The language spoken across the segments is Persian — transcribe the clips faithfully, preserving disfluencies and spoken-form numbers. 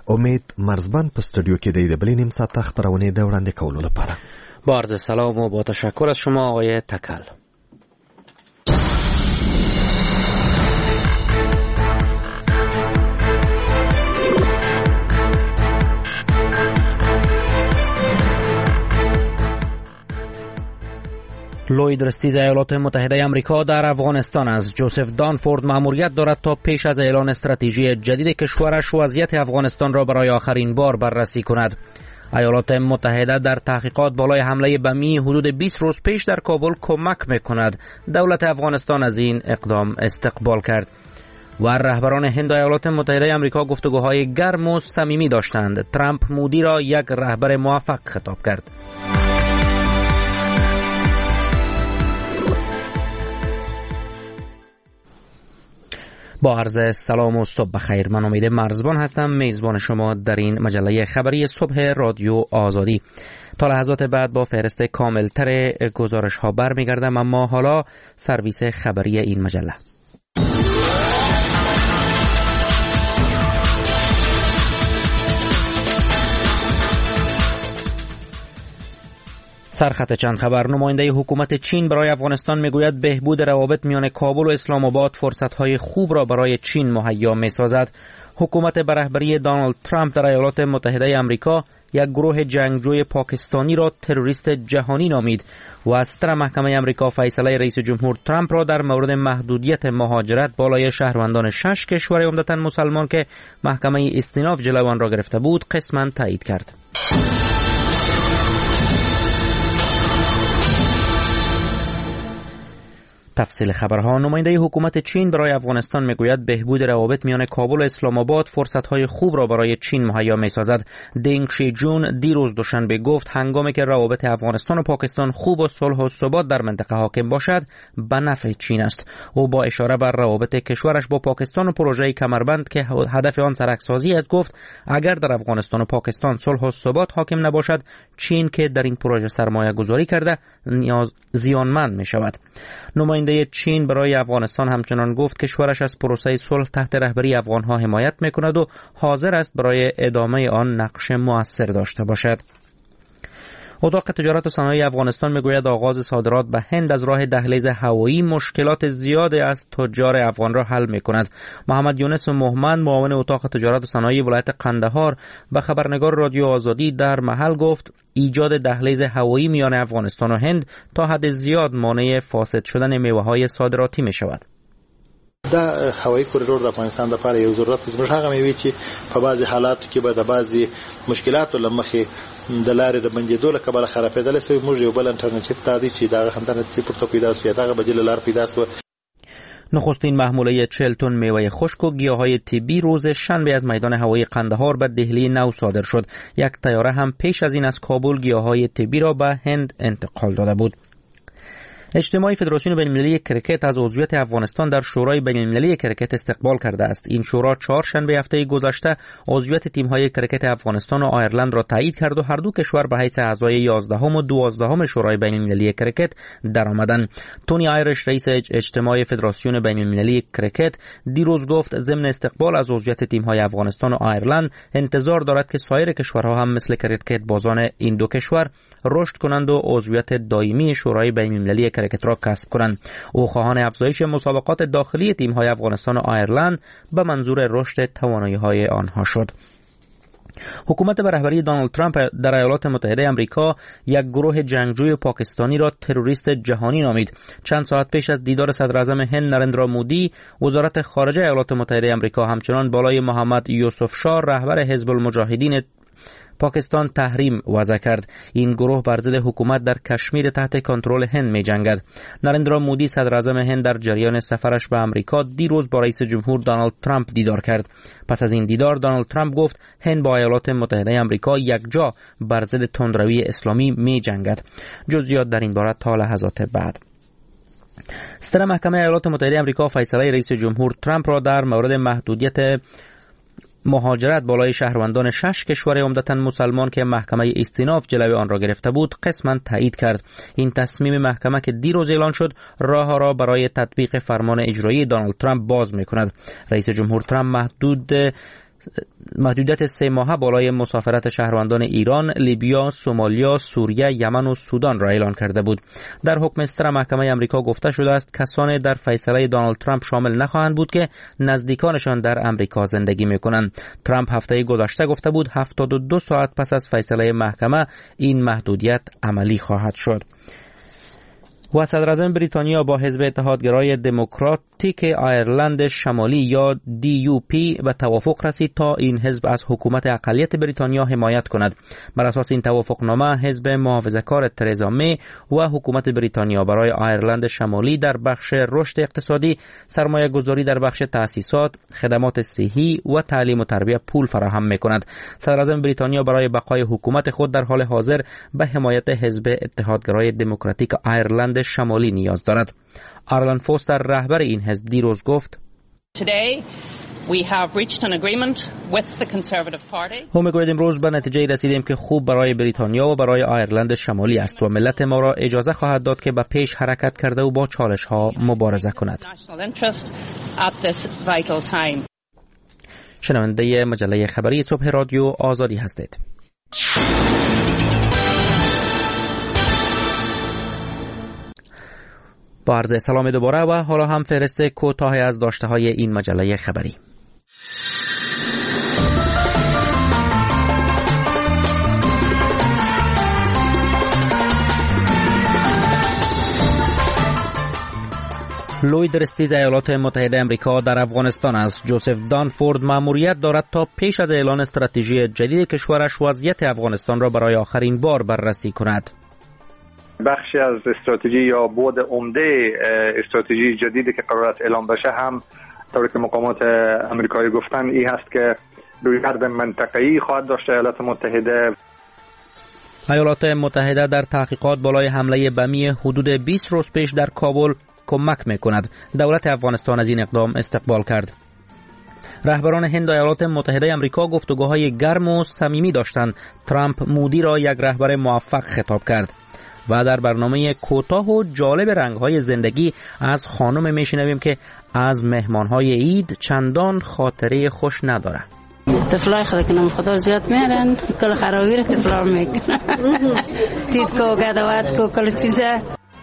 امید مرزبان په استودیو کې د بلې نیم ساعت خبرونه د وړاندې کولو لپاره. با عرض سلام و با تشکر از شما آقای تکل. لوید رستیز ایالات متحده آمریکا در افغانستان است. جوزف دانفورد مأموریت دارد تا پیش از اعلان استراتژی جدید کشورش وضعیت افغانستان را برای آخرین بار بررسی کند. ایالات متحده در تحقیقات بالای حمله بمی حدود بیست روز پیش در کابل کمک می‌کند. دولت افغانستان از این اقدام استقبال کرد. و رهبران هند و ایالات متحده آمریکا گفتگوهای گرم و صمیمی داشتند. ترامپ مودی را یک رهبر موفق خطاب کرد. با عرض سلام و صبح بخیر. من امید مرزبان هستم، میزبان شما در این مجله خبری صبح رادیو آزادی. تا لحظات بعد با فهرست کاملتر گزارش ها برمیگردم، اما حالا سرویس خبری این مجله. سرخط چند خبر. نماینده حکومت چین برای افغانستان میگوید بهبود روابط میان کابل و اسلام آباد فرصت‌های خوب را برای چین مهیا می‌سازد. حکومت به رهبری دونالد ترامپ در ایالات متحده آمریکا یک گروه جنگجوی پاکستانی را تروریست جهانی نامید و از سر محکمه آمریکا فیصله رئیس جمهور ترامپ را در مورد محدودیت مهاجرت بالای شهروندان شش کشور عمدتاً مسلمان که محکمه استیناف جلوی آن را گرفته بود قسماً تایید کرد. تفصیل خبرها. نماینده حکومت چین برای افغانستان میگوید بهبود روابط میان کابل و اسلام آباد فرصت‌های خوب را برای چین مهیا می‌سازد. دینگ شی جون دیروز دوشنبه گفت هنگامی که روابط افغانستان و پاکستان خوب و صلح و ثبات در منطقه حاکم باشد به نفع چین است. او با اشاره بر روابط کشورش با پاکستان و پروژه کمربند که هدف آن سرکسازی است گفت اگر در افغانستان و پاکستان صلح و ثبات حاکم نباشد چین که در این پروژه سرمایه گذاری کرده نیاز زیانمند می‌شود. نماینده چین برای افغانستان همچنان گفت کشورش از پروسه صلح تحت رهبری افغانها حمایت میکند و حاضر است برای ادامه آن نقش مؤثر داشته باشد. اتاق تجارت و صنایع افغانستان میگوید آغاز صادرات به هند از راه دهلیز هوایی مشکلات زیادی از تجار افغان را حل میکند. محمد یونس مهمند معاون اتاق تجارت و صنایع ولایت قندهار به خبرنگار رادیو آزادی در محل گفت ایجاد دهلیز هوایی میان افغانستان و هند تا حد زیاد مانع فاسد شدن میوه‌های صادراتی میشود. دا هوایی کوریدور د افغانستان لپاره یو ضرورت زموږ هغه میوي چې په بعضي حالاتو کې به د بعضي مشکلاتو لمخې د لارې د بندېدو له کبله خرابېدلی سوی. موږ یو بل انټرنیټیو دا دی چې دغه همدغه پورته پیدا سوی دغه بدیل لار پیدا سوه. نخستین محموله چهل تن میوه خشک و گیاهای طبی روز شنبه از میدان هوایی قندهار به دهلی نو صادر شد. یک طیاره هم پیش از این از کابل گیاهای طبی را به هند انتقال داده بود. اجتماع فدراسیون بین‌المللی کرکت از عضویت افغانستان در شورای بین‌المللی کرکت استقبال کرده است. این شورا چهارشنبه هفته گذشته عضویت تیم‌های کرکت افغانستان و آیرلند را تایید کرد و هر دو کشور به حیث اعضای یازدهم و دوازدهم شورای بین‌المللی کرکت درآمدند. تونی آیرش رئیس اجتماع فدراسیون بین‌المللی کرکت دیروز گفت ضمن استقبال از عضویت تیم‌های افغانستان و آیرلند انتظار دارد که سایر کشورها هم مثل کرکت بازان این دو کشور رشد کنند و عضویت دائمی شورای بین‌المللی کرکت را کسب کنند. او خواهان افزایش مسابقات داخلی تیم‌های افغانستان و آیرلند به منظور رشد توانایی‌های آنها شد. حکومت به رهبری دونالد ترامپ در ایالات متحده آمریکا یک گروه جنگجوی پاکستانی را تروریست جهانی نامید. چند ساعت پیش از دیدار صدر اعظم هند نریندرا مودی، وزارت خارجه ایالات متحده آمریکا همچنان بالای محمد یوسف شاه رهبر حزب المجاهدین پاکستان تحریم وضع کرد. این گروه بر ضد حکومت در کشمیر تحت کنترل هند می جنگد. نریندرا مودی صدر اعظم هند در جریان سفرش به آمریکا دیروز با رئیس جمهور دونالد ترامپ دیدار کرد. پس از این دیدار دونالد ترامپ گفت هند با ایالات متحده آمریکا یکجا بر ضد تندروی اسلامی می جنگد. جزئیات در این باره تا لحظات بعد. سر محکمه ایالات متحده آمریکا فیصله رئیس جمهور ترامپ را در مورد محدودیت مهاجرت بالای شهروندان شش کشور عمدتاً مسلمان که محکمه استیناف جلوی آن را گرفته بود قسماً تایید کرد. این تصمیم محکمه که دیروز اعلان شد راه را برای تطبیق فرمان اجرایی دونالد ترامپ باز می‌کند. رئیس جمهور ترامپ محدود محدودیت سه ماهه بالای مسافرت شهروندان ایران، لیبیا، سومالیا، سوریه، یمن و سودان را اعلان کرده بود. در حکم استر محکمه آمریکا گفته شده است کسانی در فیصله دونالد ترامپ شامل نخواهند بود که نزدیکانشان در آمریکا زندگی می‌کنند. ترامپ هفته گذشته گفته بود هفتاد و دو ساعت پس از فیصله محکمه این محدودیت عملی خواهد شد. و صدراعظم بریتانیا با حزب اتحادگرای دموکراتیک آیرلند شمالی یا دی یو پی به توافق رسید تا این حزب از حکومت اقلیت بریتانیا حمایت کند. بر اساس این توافقنامه حزب محافظه‌کار ترزا می و حکومت بریتانیا برای آیرلند شمالی در بخش رشد اقتصادی، سرمایه گذاری در بخش تأسیسات، خدمات صحی و تعلیم و تربیت پول فراهم می‌کند. صدراعظم بریتانیا برای بقای حکومت خود در حال حاضر به حمایت حزب اتحادگرای دموکراتیک آیرلند شمالی نیاز دارد. آرلن فوستر رهبر این حزب دیروز گفت او میگوید امروز به نتیجه رسیدیم که خوب برای بریتانیا و برای آیرلند شمالی است و ملت ما را اجازه خواهد داد که به پیش حرکت کرده و با چالش ها مبارزه کند. شنونده مجله خبری صبح رادیو آزادی هستید. با عرض سلام دوباره و حالا هم فهرست کوتاهی از داشته های این مجله خبری. لوید رستیز ایالات متحده آمریکا در افغانستان است. جوزف دانفورد مأموریت دارد تا پیش از اعلان استراتژی جدید کشورش وضعیت افغانستان را برای آخرین بار بررسی کند. بخشی از استراتژی یا بعد عمده استراتژی جدیدی که قرار است اعلام بشه هم طوری که مقامات آمریکایی گفتن این هست که روی حرب منطقه‌ای خواهد داشت ایالات متحده. ایالات متحده در تحقیقات بالای حمله بمی حدود بیست روز پیش در کابل کمک می‌کند. دولت افغانستان از این اقدام استقبال کرد. رهبران هند و ایالات متحده آمریکا گفتگوهای گرم و صمیمی داشتند. ترامپ مودی را یک رهبر موفق خطاب کرد. و در برنامه کوتاه و جالب رنگ‌های زندگی از خانم میشنویم که از مهمان‌های عید چندان خاطره خوش نداره. طفلای خدا کنم خدا زیاد میارن کل خراویر طفلا میکنن تید کو گدوات کو کل چیزه.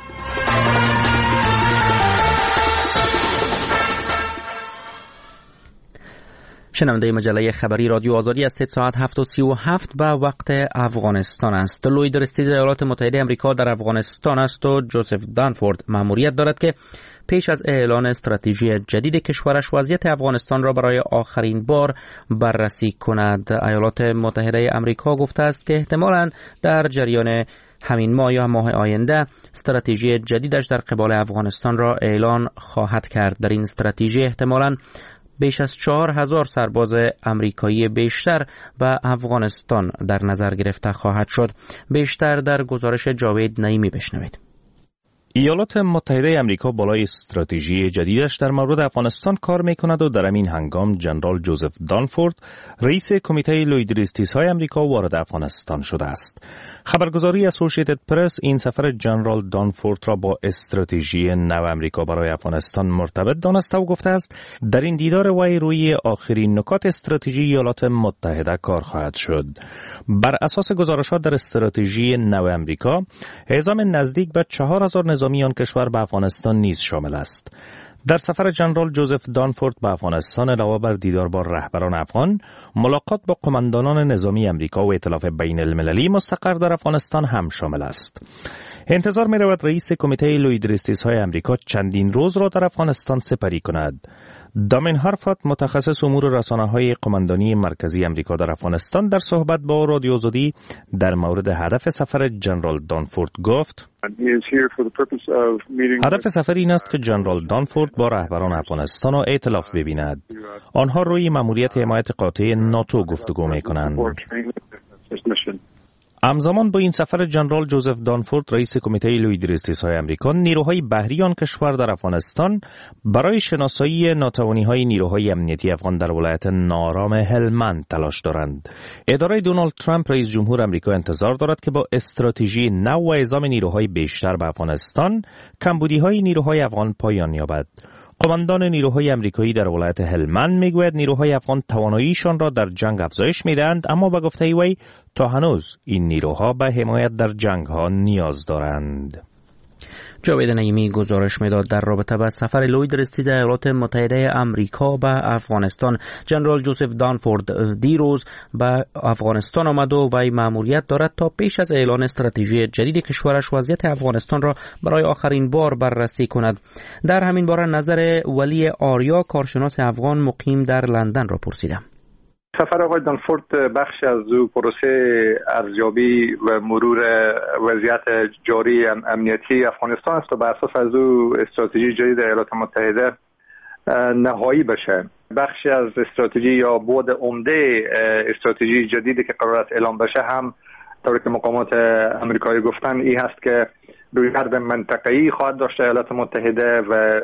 شنونده مجله خبری رادیو آزادی از ساعت هفت و سی و هفت به وقت افغانستان است. لوید رستیز ایالات متحده آمریکا در افغانستان است و جوزف دانفورد مأموریت دارد که پیش از اعلان استراتژی جدید کشورش وضعیت افغانستان را برای آخرین بار بررسی کند. ایالات متحده آمریکا گفته است که احتمالاً در جریان همین ماه یا ماه آینده استراتژی جدیدش در قبال افغانستان را اعلان خواهد کرد. در این استراتژی احتمالاً بیش از چهار هزار سرباز امریکایی بیشتر به افغانستان در نظر گرفته خواهد شد. بیشتر در گزارش جاوید نعیمی بشنوید. ایالات متحده آمریکا بالای استراتژی جدیدش در مورد افغانستان کار میکند و در این هنگام جنرال جوزف دانفورد رئیس کمیته لویدریستیس‌های آمریکا وارد افغانستان شده است. خبرگزاری اسوسییتد پرس این سفر جنرال دانفورد را با استراتژی نو آمریکا برای افغانستان مرتبط دانسته و گفته است در این دیدار وی روی آخرین نکات استراتژی ایالات متحده کار خواهد شد. بر اساس گزارشات در استراتژی نو آمریکا اعزام نزدیک به چهار هزار نظامی آن کشور به افغانستان نیز شامل است. در سفر جنرال جوزف دانفورد به افغانستان علاوه بر دیدار با رهبران افغان، ملاقات با قماندانان نظامی آمریکا و ائتلاف بین المللی مستقر در افغانستان هم شامل است. انتظار می رود رئیس کمیته لویدریستیس‌های آمریکا چندین روز را در افغانستان سپری کند. دامین هارفات متخصص امور رسانه‌های قماندانی مرکزی آمریکا در افغانستان در صحبت با رادیو آزادی در مورد هدف سفر جنرال دانفورد گفت: هدف سفر این است که جنرال دانفورد با رهبران افغانستان و ائتلاف ببیند. آنها روی مأموریت حمایت قاطع ناتو گفتگو می‌کنند. همزمان با این سفر جنرال جوزف دانفورد رئیس کمیته لویدریستیس‌های آمریکا نیروهای بحری آن کشور در افغانستان برای شناسایی ناتوانی‌های نیروهای امنیتی افغان در ولایت ناآرام هلمند تلاش دارند. اداره دونالد ترامپ رئیس جمهور آمریکا انتظار دارد که با استراتژی نو و اعزام نیروهای بیشتر به افغانستان کمبودی‌های نیروهای افغان پایان یابد. قماندان نیروهای آمریکایی در ولایت هلمند میگوید نیروهای افغان تواناییشان را در جنگ افزایش میدهند، اما به گفته وی تا هنوز این نیروها به حمایت در جنگ ها نیاز دارند. جاوید نعیمی گزارش میداد در رابطه با سفر لوید رستیز ایالات متحده آمریکا به افغانستان. جنرال جوزف دانفورد دیروز به افغانستان آمد و وی مأموریت دارد تا پیش از اعلان استراتژی جدید کشورش وضعیت افغانستان را برای آخرین بار بررسی کند. در همین باره نظر ولی آریا کارشناس افغان مقیم در لندن را پرسیدم. سفر آقای دانفورد بخش از او پروسه ارزیابی و مرور وضعیت جاری امنیتی افغانستان است و بر اساس از او استراتژی جدید ایالات متحده نهایی بشه. بخشی از استراتژی یا بعد عمده استراتژی جدیدی که قرار است اعلام بشه هم طوری که مقامات آمریکایی گفتن این هست که رویکرد منطقه‌ای خواهد داشت ایالات متحده و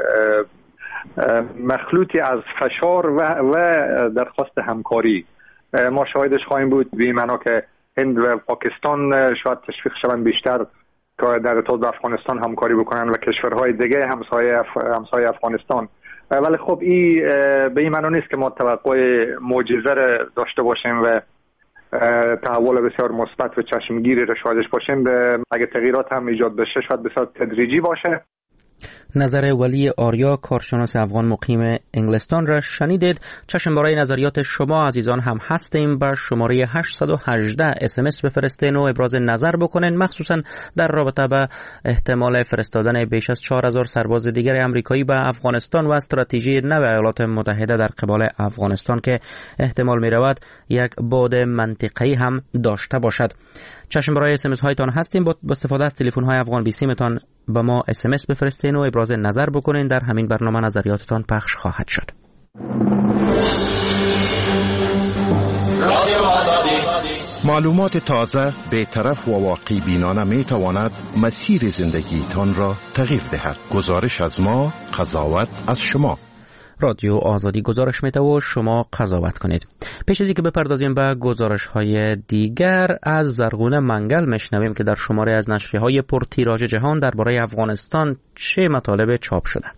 مخلوطی از فشار و, و درخواست همکاری. ما شاهدش خواهیم بود به این معنا که هند و پاکستان شاید تشویق شوند بیشتر که در ارتباط با افغانستان همکاری بکنن و کشورهای دیگه همسایه اف... همسایه افغانستان. ولی خب این به این معنا نیست که ما توقع معجزه را داشته باشیم و تحول بسیار مثبت و چشمگیری را شاهدش باشیم. اگه تغییرات هم ایجاد بشه شاید بسیار تدریجی باشه. نظر ولی آریا کارشناس افغان مقیم انگلستان را شنیدید. چشم برای نظریات شما عزیزان هم هستیم. به شماره هشت یک هشت اس ام اس بفرستین و ابراز نظر بکنین، مخصوصا در رابطه با احتمال فرستادن بیش از چهار هزار سرباز دیگر آمریکایی به افغانستان و استراتژی نو ایالات متحده در قبال افغانستان که احتمال می رود یک بعد منطقه‌ای هم داشته باشد. چشم برای اس ام اس هایتان هستیم. با استفاده از تلفن های افغان بیسی متان به ما اس ام اس بفرستین و ابراز نظر بکنین. در همین برنامه نظریاتتان پخش خواهد شد. معلومات تازه، بی‌طرف و واقعی بینانه می تواند مسیر زندگیتان را تغییر دهد. گزارش از ما، قضاوت از شما. رادیو آزادی گزارش میده و شما قضاوت کنید. پیش از اینکه بپردازیم به گزارش های دیگر، از زرغون منگل میشنویم که در شماره از نشریه‌های پرتیراژ جهان درباره افغانستان چه مطالب چاپ شده.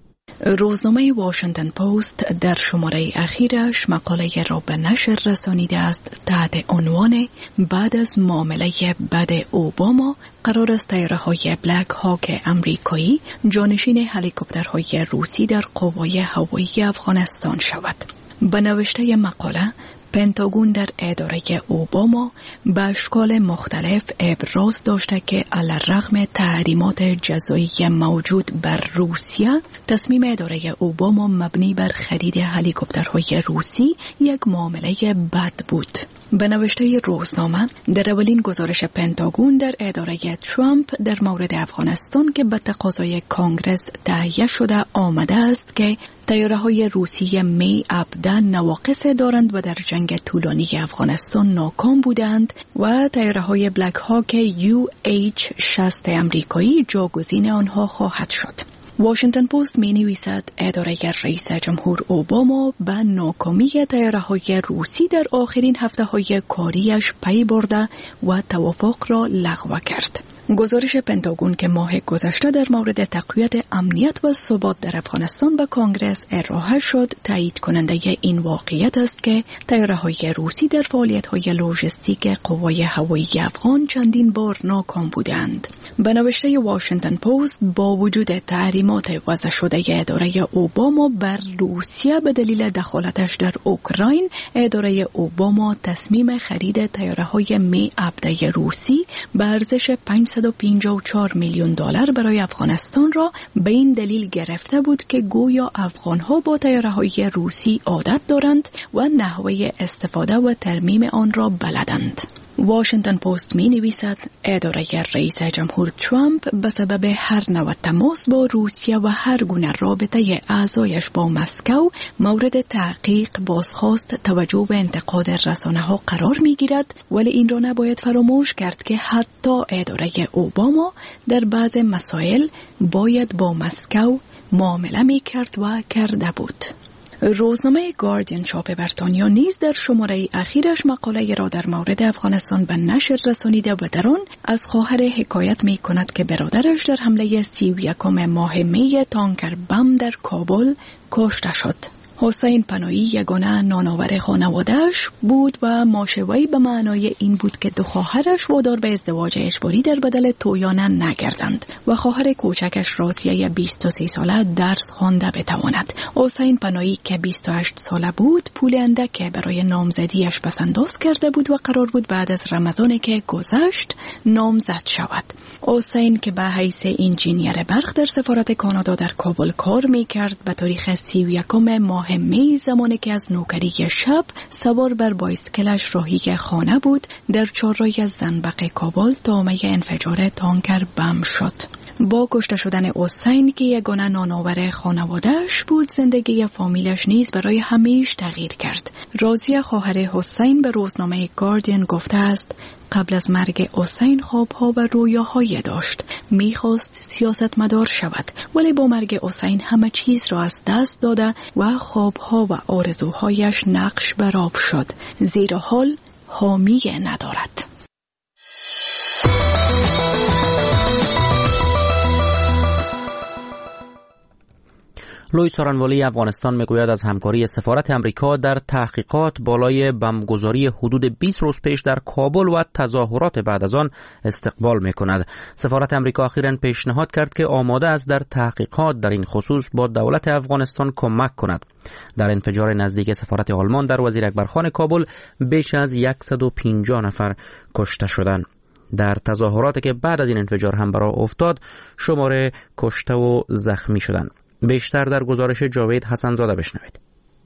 روزنامه واشنگتن پست در شماره اخیرش مقاله را به نشر رسانیده است تحت عنوان بعد از معامله بد اوباما قرار است طیاره‌های بلک هاک امریکایی جانشین هلیکوپترهای روسی در قوای هوایی افغانستان شود. به نوشته مقاله، پنتاگون در اداره اوباما به اشکال مختلف ابراز داشته که علیرغم تحریمات جزایی موجود بر روسیه، تصمیم اداره اوباما مبنی بر خرید هلیکوپترهای روسی یک معامله بد بود. به نوشته روزنامه، در اولین گزارش پنتاگون در اداره ترامپ در مورد افغانستان که به تقاضای کانگرس تهیه شده آمده است که طیاره‌های روسی می هفده نواقص دارند و در جنگ طولانی افغانستان ناکام بودند و طیاره‌های بلک هاک یو اچ شصت امریکایی جاگزین آنها خواهد شد. واشنگتن پست می نویسد اداره رئیس جمهور اوباما به ناکامی طیاره‌های روسی در آخرین هفته‌های کاریش پی برده و توافق را لغو کرد. گزارش پنتاگون که ماه گذشته در مورد تقویت امنیت و ثبات در افغانستان به کانگرس ارائه شد، تایید کننده این واقعیت است که طیاره‌های روسی در فعالیت‌های لوژیستیک قوای هوایی افغان چندین بار ناکام بودند. به نوشته واشنگتن پست، با وجود تحریمات وضع شده اداره اوباما بر روسیه به دلیل دخالتش در اوکراین، اداره اوباما تصمیم خرید طیاره‌های می هفده روسی به ارزش پانصد و پنجاه و چهار میلیون دلار برای افغانستان را به این دلیل گرفته بود که گویا افغان‌ها با طیاره‌های روسی عادت دارند و نحوه استفاده و ترمیم آن را بلدند. واشنگتن پست می نویسد اداره رئیس جمهور ترامپ به سبب هر نوع تماس با روسیه و هر گونه رابطه اعضایش با مسکو مورد تحقیق، بازخواست، توجه و انتقاد رسانه‌ها قرار می گیرد، ولی این را نباید فراموش کرد که حتی اداره اوباما در بعض مسائل باید با مسکو معامله می کرد و کرده بود. روزنامه گاردین چاپ بریتانیا نیز در شماره اخیرش مقاله را در مورد افغانستان به نشر رسانیده و در آن از خواهر حکایت می کند که برادرش در حمله سی و یکم ماه می تانکر بم در کابل کشته شد. حسین پناهی یگانه نانآور خانواده‌اش بود و ماشوی به معنای این بود که دو خواهرش وادار به ازدواج اجباری در بدل تویانه نگردند و خواهر کوچکش رازیه بیست و سه ساله درس خوانده بتواند. حسین پناهی که بیست و هشت ساله بود پول اندک برای نامزدیش پس‌انداز کرده بود و قرار بود بعد از رمضان که گذشت نامزد شود. حسین که به حیث انجینیر برق در سفارت کانادا در کابل کار می‌کرد به تاریخ سی و یکم ماه می زمانی که از نوکری شب سوار بر بایسکلش راهی خانه بود در چهارراه زنبق کابل طامع انفجار تانکر بم شد. با کشته شدن حسین که یگانه نانآور خانواده‌اش بود زندگی فامیلش نیز برای همیشه تغییر کرد. رازیه خواهر حسین به روزنامه گاردین گفته است قبل از مرگ حسین خوابها و رویاهایی داشت. میخواست سیاستمدار شود ولی با مرگ حسین همه چیز را از دست داده و خوابها و آرزوهایش نقش بر آب شد زیرا حال حامی ندارد. لوی سارنوالی افغانستان میگوید از همکاری سفارت امریکا در تحقیقات بالای بمبگذاری حدود بیست روز پیش در کابل و تظاهرات بعد از آن استقبال میکند. سفارت امریکا اخیراً پیشنهاد کرد که آماده است در تحقیقات در این خصوص با دولت افغانستان کمک کند. در انفجار نزدیک سفارت آلمان در وزیر اکبرخان کابل بیش از صد و پنجاه نفر کشته شدند. در تظاهراتی که بعد از این انفجار هم برآ افتاد شمار کشته و زخمی شدند. بیشتر در گزارش جاوید حسنزاده بشنوید.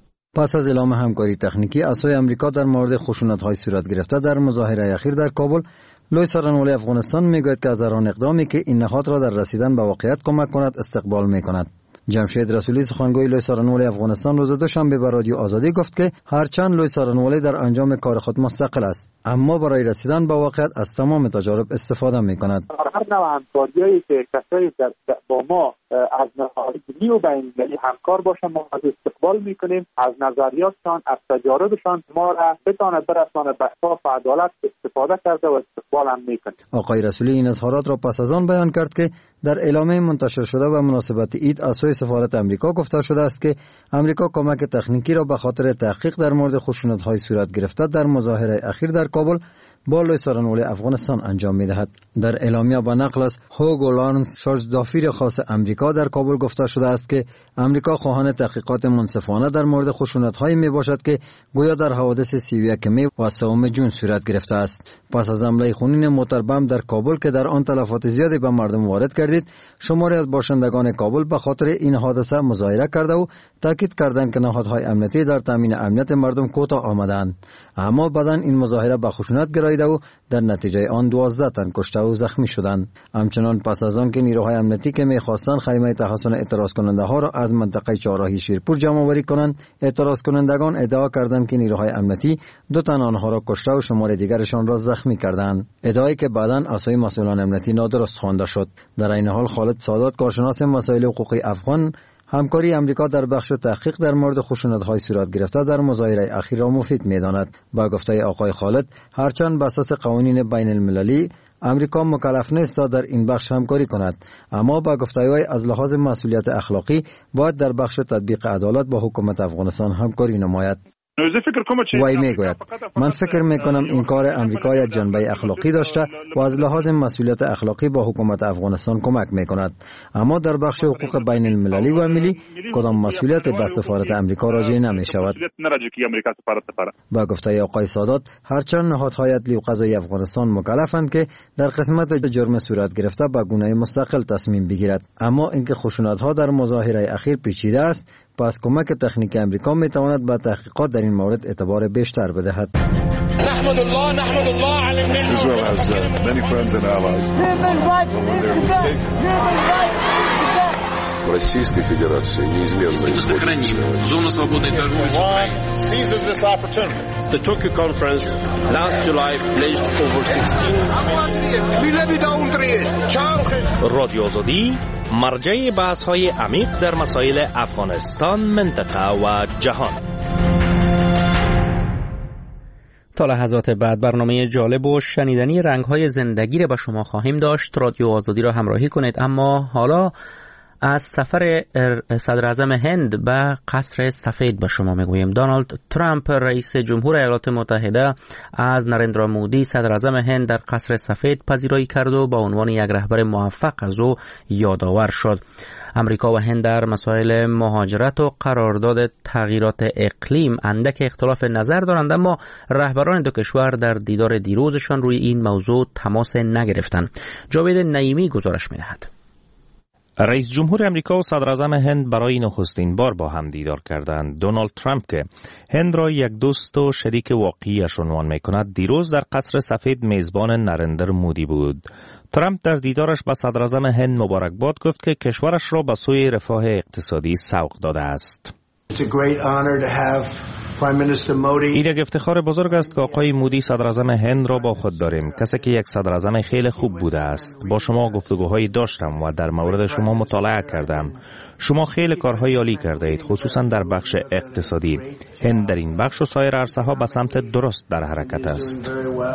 پس از اعلام همکاری تکنیکی از سوی امریکا در مورد خشونت‌های صورت گرفته در مظاهره اخیر در کابل، لوی سارنوالی افغانستان میگوید که از هر آن اقدامی که این نهاد را در رسیدن به واقعیت کمک کند استقبال میکند. جمشید رسولی سخنگوی لوی سارنوالی افغانستان روز دوشنبه به رادیو آزادی گفت که هرچند لوی سارنوالی در انجام کار خود مستقل است اما برای رسیدن به واقعیت از تمام تجارب استفاده میکند. هر نوع همکاریایی که کسایی با ما از نهاد ملی و بین‌المللی همکار باشن ما از استقبال میکنیم، از نظریاتشان از تجاربشان ما را بتواند برسانه به انصاف و عدالت استفاده کرده و استقبال هم میکنیم. آقای رسولی این اظهارات را پس از آن بیان کرد که در اعلامیه منتشر شده و مناسبت عید از سوی سفارت امریکا گفته شده است که امریکا کمک تکنیکی را به خاطر تحقیق در مورد خشونت‌های صورت گرفته در مظاهره اخیر در کابل با لوی سارنوالی افغانستان انجام می‌دهد. در اعلامیه با نقل از هوگو لارنس شارژ دافیر خاص امریکا در کابل گفته شده است که امریکا خواهان تحقیقات منصفانه در مورد خشونت‌هایی میباشد که گویا در حوادث سی و یکم می و سوم جون صورت گرفته است. پس از حمله خونین موتر بم در کابل که در آن تلفات زیادی به مردم وارد گردید، شماری از باشندگان کابل به خاطر این حادثه مظاهره کرده و تاکید کردند که نهادهای امنیتی در تامین امنیت مردم کوتاه آمدند. اما بعداً این مظاهره به خشونت گراییده و در نتیجه آن دوازده تن کشته و زخمی شدند. همچنان پس از آن که نیروهای امنیتی که می‌خواستند خیمه تحصن اعتراض کننده ها را از منطقه چهارراهی شیرپور جمع آوری کنند، اعتراض کنندگان ادعا کردند که نیروهای امنیتی دو تن آنها را کشته و شمار دیگرشان را زخمی کردند. ادعایی که بعداً از سوی مسئولان امنیتی نادرست خوانده شد. در این حال خالد سادات کارشناس مسائل حقوقی افغان همکاری امریکا در بخش تحقیق در مورد خشونت‌های صورت گرفته در مظاهره اخیر را مفید می‌داند. با گفته آقای خالد، هرچند بر اساس قوانین بین المللی امریکا مکلف نیست تا در این بخش همکاری کند، اما با گفته او از لحاظ مسئولیت اخلاقی باید در بخش تطبیق عدالت با حکومت افغانستان همکاری نماید. وی میگوید من فکر میکنم این کار امریکا یک جنبه اخلاقی داشته و از لحاظ مسئولیت اخلاقی با حکومت افغانستان کمک میکند، اما در بخش حقوق بین المللی و ملی کدام مسئولیت به سفارت امریکا راجع نمی شود. با گفته آقای سادات، هرچند نهادهای عدلی و قضایی افغانستان مکلفند که در قسمت جرم صورت گرفته به گونه مستقل تصمیم بگیرد، اما اینکه خشونت‌ها در مظاهره اخیر پیچیده است، پس کمک تکنیک امریکا میتواند به تحقیقات در این مورد اعتبار بیشتر بدهد. نحمد الله نحمد الله علی النعمة. Israel has uh, many friends and allies. в Российской Федерации неизменно сохраним зону свободной торговли с Украиной. The Tokyo conference last July pledged over sixteen رادیو آزادی مرجع بحث‌های عمیق در مسائل افغانستان، منطقه و جهان. تا لحظات بعد برنامه جالب و شنیدنی رنگ‌های زندگی را به شما خواهیم داشت. رادیو آزادی را همراهی کنید. اما حالا از سفر صدر اعظم هند به قصر سفید به شما میگوییم. دونالد ترامپ رئیس جمهور ایالات متحده از نریندرا مودی صدر اعظم هند در قصر سفید پذیرایی کرد و با عنوان یک رهبر موفق از او یادآور شد. امریکا و هند در مسائل مهاجرت و قرارداد تغییرات اقلیم اندک اختلاف نظر دارند، اما رهبران دو کشور در دیدار دیروزشان روی این موضوع تماس نگرفتند. جاوید نعیمی گزارش می‌دهد. رئیس جمهور امریکا و صدر اعظم هند برای نخستین بار با هم دیدار کردند. دونالد ترامپ که هند را یک دوست و شریک واقعیش عنوان می‌کند، دیروز در قصر سفید میزبان نریندر مودی بود. ترامپ در دیدارش با صدر اعظم هند مبارکباد گفت که کشورش را به سوی رفاه اقتصادی سوق داده است. این یک افتخار بزرگ است که آقای مودی صدر اعظم هند را با خود داریم، کسی که یک صدر اعظم خیلی خوب بوده است. با شما گفتگوهایی داشتم و در مورد شما مطالعه کردم. شما خیلی کارهای عالی کرده اید، خصوصا در بخش اقتصادی. هند در این بخش و سایر عرصه‌ها به سمت درست در حرکت است.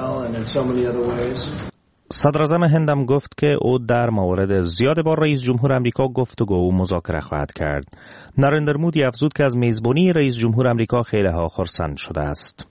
صدر اعظم هند هم گفت که او در مورد زیاد با رئیس جمهور امریکا گفتگو و مذاکره خواهد کرد. نریندر مودی افزود که از میزبانی رئیس جمهور امریکا خیلی ها خرسند شده است.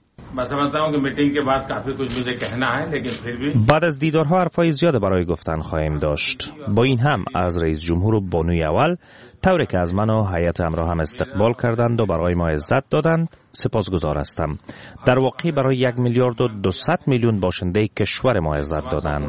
بعد از دیدارها حرفای زیاد برای گفتن خواهیم داشت. با این هم از رئیس جمهور و بانوی اول طوری که از من و هیئت همراه هم استقبال کردند و برای ما عزت دادند سپاسگزار هستم. در واقع برای یک میلیارد و دویست میلیون باشنده کشور ما عزت دادند.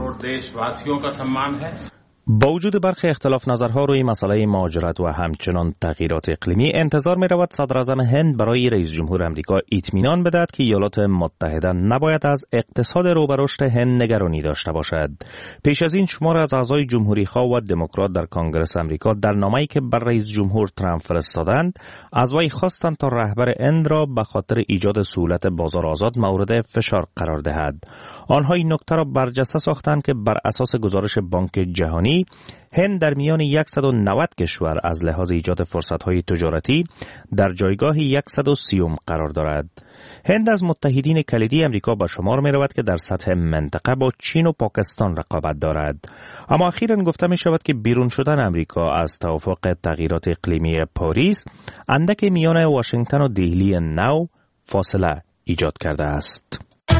با وجود برخی اختلاف نظرها روی مسئله مهاجرت و همچنان تغییرات اقلیمی، انتظار می رود صدر اعظم هند برای رئیس جمهور امریکا اطمینان بدهد که ایالات متحده نباید از اقتصاد رو به رشد هند نگرانی داشته باشد. پیش از این شمار از اعضای جمهوری خواه و دموکرات در کنگره امریکا در نامه‌ای که بر رئیس جمهور ترامپ فرستادند از وی خواستند تا رهبر هند را به خاطر ایجاد سهولت بازار آزاد مورد فشار قرار دهد. آنها این نکته را برجسته ساختند که بر اساس گزارش بانک جهانی هند در میان صد و نود کشور از لحاظ ایجاد فرصت‌های تجارتی در جایگاه صد و سی قرار دارد. هند از متحدین کلیدی امریکا به شمار می رود که در سطح منطقه با چین و پاکستان رقابت دارد. اما اخیراً گفته می شود که بیرون شدن امریکا از توافق تغییرات اقلیمی پاریس اندک میان واشنگتن و دهلی نو فاصله ایجاد کرده است.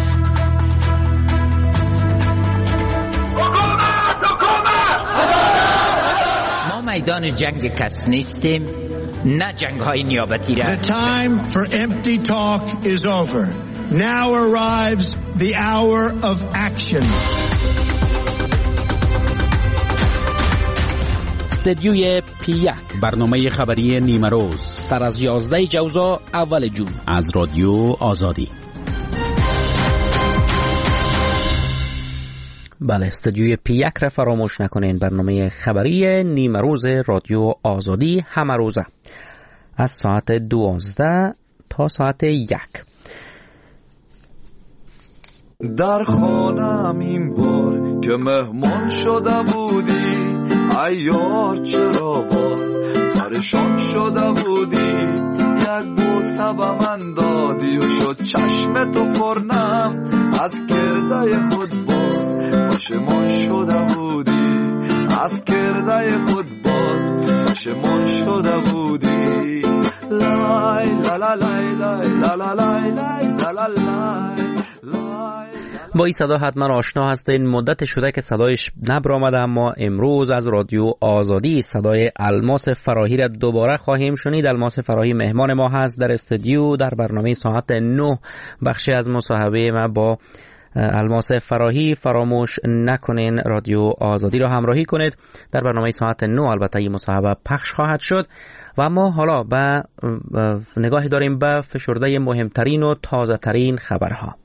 میدان جنگ کس نیستیم، نه جنگ های نیابتی را. The time for empty talk is over. Now arrives the hour of action. استدیوی پی یک، برنامه خبری نیمه روز سر از یازده جوزا اول جون از رادیو آزادی. بله، استودیوی پی یک را فراموش نکنین. برنامه خبری نیمه روز رادیو آزادی همه روزه از ساعت دوازده تا ساعت یک. در خانم این بار که مهمان شده بودی، ایار چرا باز پریشان شده بودی، یک بوسه به من دادی و شد چشم تو پرنم، از کرده خود باز پشیمان شده بودی، از کرده خود باز پشیمان شده بودی. لای لا لا لای لای لا لا لای لای لا لا لای. با این صدا حتما آشنا هستین. مدت شده که صدایش نبرآمده، اما امروز از رادیو آزادی صدای الماس فراهی را دوباره خواهیم شنید. الماس فراهی مهمان ما هست در استودیو در برنامه ساعت نه. بخشی از مصاحبه ما با الماس فراهی فراموش نکنین رادیو آزادی را همراهی کنید. در برنامه ساعت نه البته این مصاحبه پخش خواهد شد و اما حالا به نگاهی داریم به فشرده مهمترین و تازه ترین خبرها.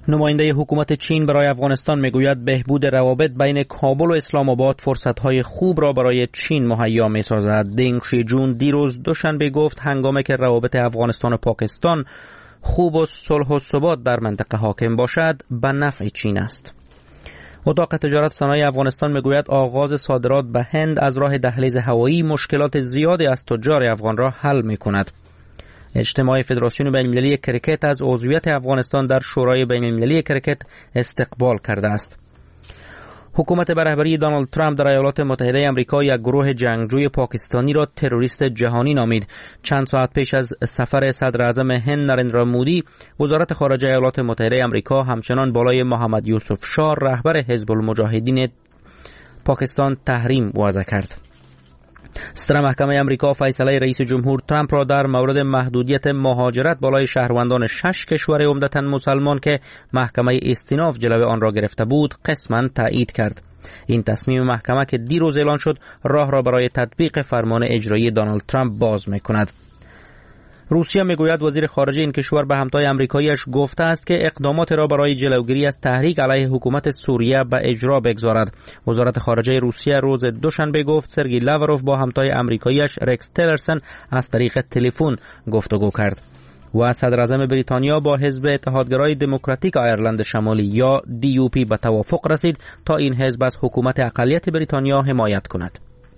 نماینده حکومت چین برای افغانستان میگوید بهبود روابط بین کابل و اسلام آباد فرصت‌های خوب را برای چین مهیا می‌سازد. دینگ شیجون دیروز دوشنبه گفت هنگامی که روابط افغانستان و پاکستان خوب و صلح و ثبات در منطقه حاکم باشد به نفع چین است. اتاق تجارت صنایع افغانستان میگوید آغاز صادرات به هند از راه دهلیز هوایی مشکلات زیادی از تجار افغان را حل می‌کند. اجتماع فدراسیون بین‌المللی کرکت از عضویت افغانستان در شورای بین‌المللی کرکت استقبال کرده است. حکومت به رهبری دونالد ترامپ در ایالات متحده آمریکا یک گروه جنگجوی پاکستانی را تروریست جهانی نامید. چند ساعت پیش از سفر صدر اعظم هند نریندرا مودی، وزارت خارجه ایالات متحده آمریکا همچنان بالای محمد یوسف شاه رهبر حزب المجاهدین پاکستان تحریم وضع کرد. ستره محکمه امریکا فیصله رئیس جمهور ترامپ را در مورد محدودیت مهاجرت بالای شهروندان شش کشور عمدتاً مسلمان که محکمه استیناف جلوه آن را گرفته بود قسماً تایید کرد. این تصمیم محکمه که دیروز اعلان شد راه را برای تطبیق فرمان اجرایی دونالد ترامپ باز می‌کند. روسیه میگوید وزیر خارجه این کشور به همتای آمریکاییش گفته است که اقدامات را برای جلوگیری از تحریک علیه حکومت سوریه به اجرا بگذارد. وزارت خارجه روسیه روز دوشنبه گفت سرگئی لاوروف با همتای آمریکاییش رکس تیلرسن از طریق تلفن گفتگو کرد. و صدر اعظم بریتانیا با حزب اتحادگرای دموکراتیک آیرلند شمالی یا دی یو پی به توافق رسید تا این حزب از حکومت اقلیت بریتانیا حمایت کند.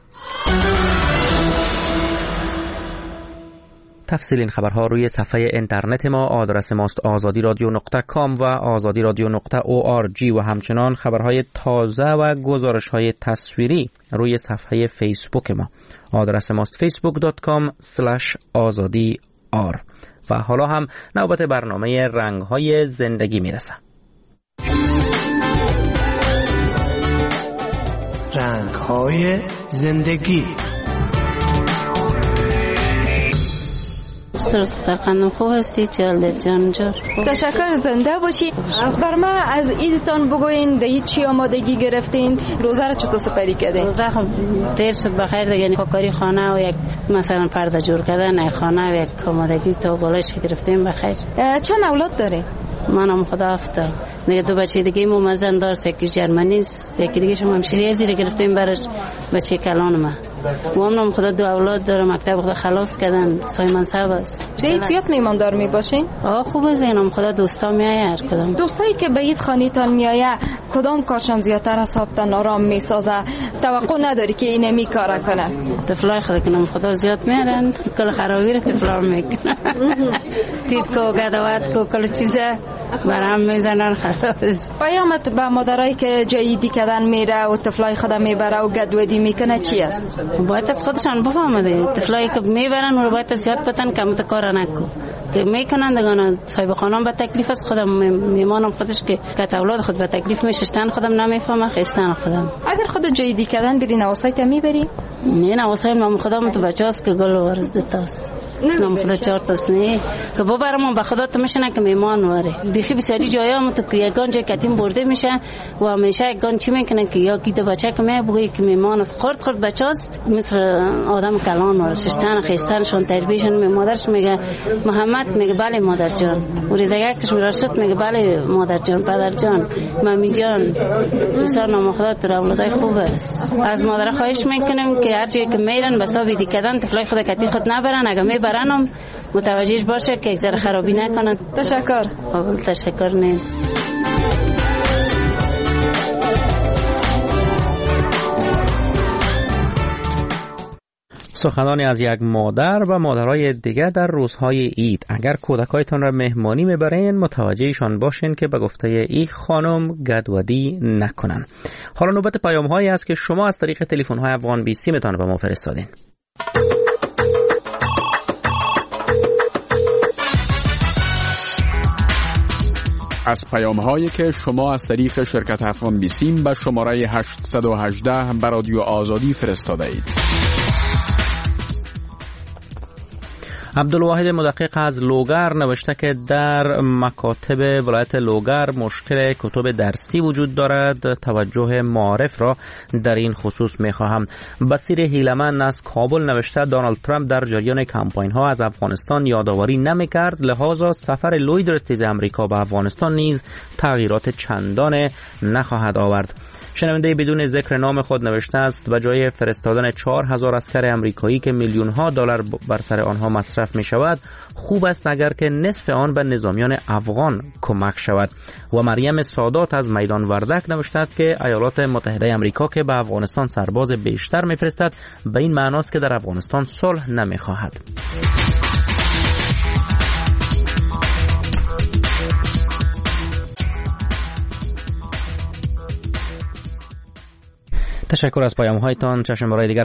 تفصیل این خبرها روی صفحه اینترنت ما، آدرس ماست آزادی رادیو نقطه کام و آزادی رادیو نقطه او آر جی و همچنان خبرهای تازه و گزارش‌های تصویری روی صفحه فیسبوک ما، آدرس ماست فیسبوک دات کام اسلش آزادی آر. و حالا هم نوبت برنامه رنگ‌های زندگی میرسه. رنگ‌های زندگی. سرقندم خوب هستی چهل جان جار. تشکر، زنده باشی. بر ما از عیدتان بگوین دیگه چی آمادگی گرفتین؟ روزه را چطور سپری کردین؟ روزه خب دیر شد بخیر دیگه، یعنی کاری خانه و یک مثلا پرده جور کردن خانه و یک آمادگی تا بالایش گرفتیم بخیر. چند اولاد داری؟ منم خدا افتا دیگه دو بچه دیگه مو مزن دار، یکی جرمنی است، یکی دیگه شما همشیری زیر گرفتیم برش بچه کلان ما. و هم خدا دو اولاد داره، مکتب خدا خلاص کردن، سای منصب است. چه زیاد میماندار میباشین؟ آه خوب است، اینم خدا دوستا میآید هر کدام. دوستایی که به عید خانیتان میآید کدام کارشان زیادتر حسابتان آرام میسازه؟ توقع نداری که اینه میکاره کنه؟ طفلای خدا کنم خدا زیاد میارن، کل خرابی رو طفلا میکنه. تید کو گدوات کو کل چیزه برام میزنن خلاص. پیامت به مادرایی که جاییدی کردن میره و طفلای خدا میبره و گدودی میکنه چی است؟ باید از خودشان بفهمه طفلایی که میبرن رو باید از یاد بتن که مت کار نکو که میکنن دگانا صاحب خانم به تکلیف است، خودم میمانم خودش که کت اولاد خود به تکلیف میشستن خودم نمیفهمم خستن خودم. اگر خود جاییدی کردن بری نواسایت میبری؟ نه نواسای ما خودم تو بچاست که گل ورز دتاست. نام خدا چهار تاست نه که ببرم به خدا تو میشنه که میمان واره. بیخی بسیاری جایا مت که یگان جای کتیم برده میشه و همیشه یگان چی میکنه که یا گیت بچه که میبگه که میمان است خرد خرد بچاست مثل آدم کلان واره شستن خستنشون تربیتشون. می مادرش میگه محمد، میگه بله مادر جان. و ریزگکش میرسد میگه بله مادر جان، پدر جان، مامی جان. بسیار نام خدا در اولادای خوب است. از مادر خواهش میکنیم که هر جایی که میرن بسا بیدی کردن طفلای خود کتی خود نبرن، اگه میبرنم متوجهش باشه که یک ذره خرابی نکنن. تشکر. قابل تشکر نیست. سخنانی از یک مادر و مادرای دیگر در روزهای عید. اگر کودکایتان را مهمانی میبرین متوجهشان باشین که به گفته این خانم گدودی نکنن. حالا نوبت پیام هایی است که شما از طریق تلفن های افغان بی سی میتونه به ما فرستادین. از پیام هایی که شما از طریق شرکت افغان بی سی به شماره هشت یک هشت به رادیو آزادی فرستاده اید. عبدالواحد مدقق از لوگر نوشته که در مکاتب ولایت لوگر مشکل کتب درسی وجود دارد، توجه معارف را در این خصوص می‌خواهم. بصیر هیلمن از کابل نوشته دونالد ترامپ در جریان کمپاین ها از افغانستان یادآوری نمی‌کرد، لذا سفر لوید رستیز امریکا به افغانستان نیز تغییرات چندان نخواهد آورد. شنونده بدون ذکر نام خود نوشته است به جای فرستادن چهار هزار عسکر امریکایی که میلیون ها دلار بر سر آنها مصرف می شود، خوب است اگر که نصف آن به نظامیان افغان کمک شود. و مریم سادات از میدان وردک نوشته است که ایالات متحده امریکا که به افغانستان سرباز بیشتر میفرستد به این معناست که در افغانستان صلح نمیخواهد. تشکر از پیام هایتان. چشم برای دیگر